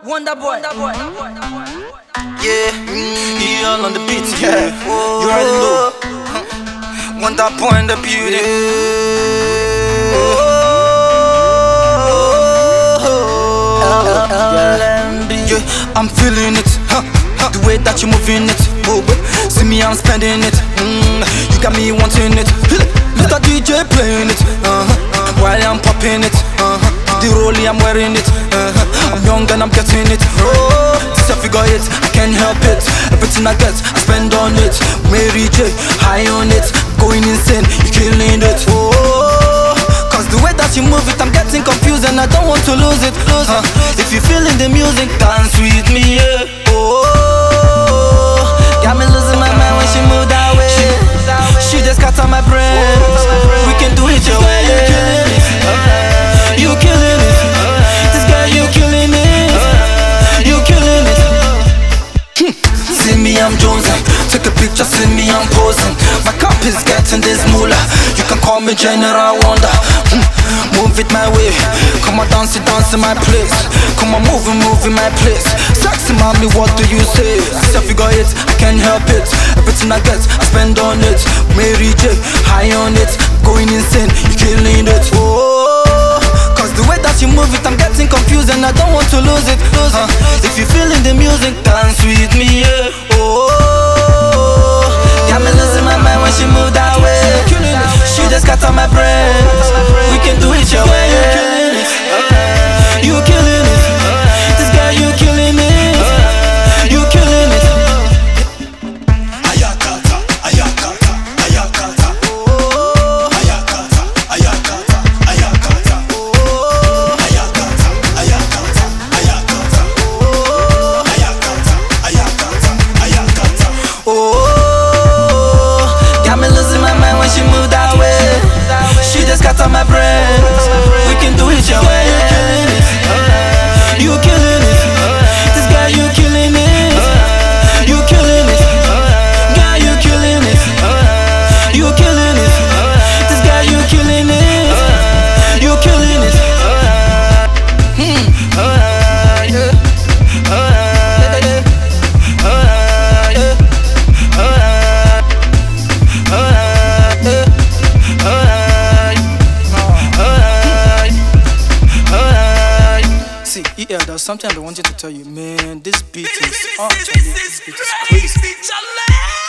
Wonder boy. Yeah, he all on the beat, yeah. You already know. Wonder boy in the beauty. Yeah, I'm feeling it. The way that you're moving it. See me, I'm spending it. You got me wanting it. Mr. DJ playing it. While I'm popping it. The rollie, I'm wearing it. I'm young and I'm getting it. This I figure it, I can't help it. Everything I get, I spend on it. Mary J, high on it. Going insane, you're killing it. Cause the way that you move it, I'm getting confused and I don't want to lose it. If you're feeling the music, dance with me, yeah. Got me losing my mind when she moved that way. She just cut on my brain. We can do it your way. You killing it. This girl, you killing it. You killing it. See me, I'm jonesing. Take a picture, see me, I'm posing. My cup is getting this moolah. You can call me General Wonder. Move it my way. Come on, dance in my place. Come on, move in my place. Sexy mommy, what do you say? I say I figure it, I can't help it. Everything I get, I spend on it. Mary J, high on it. Going insane, you killing it. Cause the way that you move it, I'm getting confused and I don't want to lose it. If you're feeling the music, dance with me, yeah. Got me losing my mind when she moved that way. She just got on my brain. We can do it your way. You killing it. This girl, you killing it. You killing it. Ayakata, ayakata, ayakata. Ayakata, ayakata, ayakata. Ayakata, ayakata, ayakata. Ayakata, ayakata, ayakata. Got me losing my mind when she moved that way. She just got on my brain. We can do it your way. You killing it. This girl, you killing it. You killing it. Girl, you killing it. You killing it. This girl, you killing it. You killing it. See, yeah, there's something I wanted to tell you, man. This beat is, this beat is crazy.